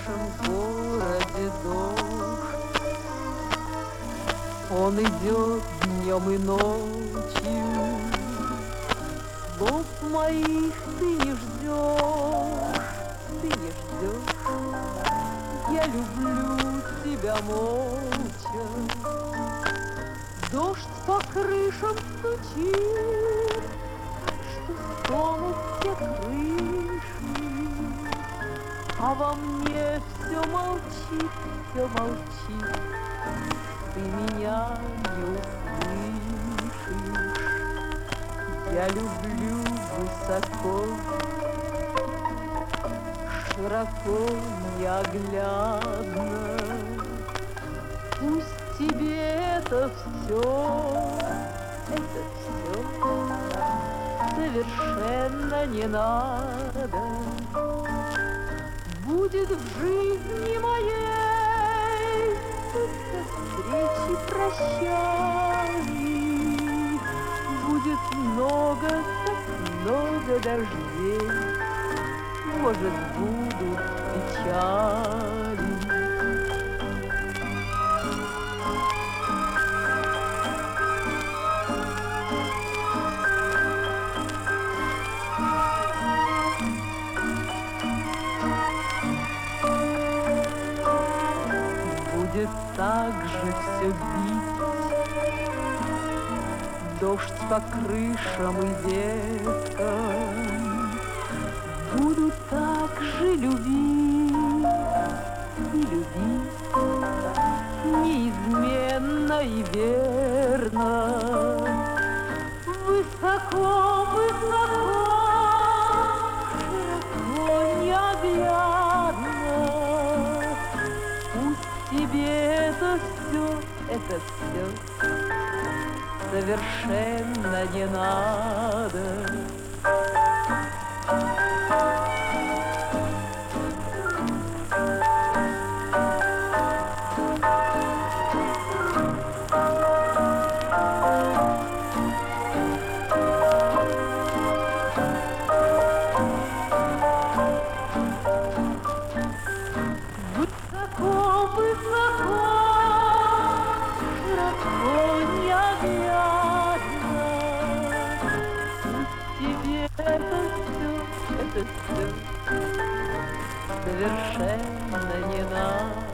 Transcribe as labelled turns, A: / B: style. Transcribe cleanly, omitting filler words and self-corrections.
A: нашем городе дождь. Он идет днем и ночью, слов моих ты не ждешь, ты не ждешь. Я люблю тебя молча. Дождь по крышам стучит, что стонут все крыши, а во мне все молчит, все молчит. Ты меня не услышишь. Я люблю высоко, широко, неоглядно. Пусть тебе это все совершенно не надо. Будет в жизни моей только встречи, прощаний. Будет много, так много дождей, может, будут печали. Будет так же все бить, дождь по крышам и веткам. Буду так же любить и любить, неизменно и верно. Высоко, высоко, широко, неоглядно. Тебе это все совершенно не надо. Высоко, высоко, широко, неоглядно. Пусть тебе это все совершенно не надо.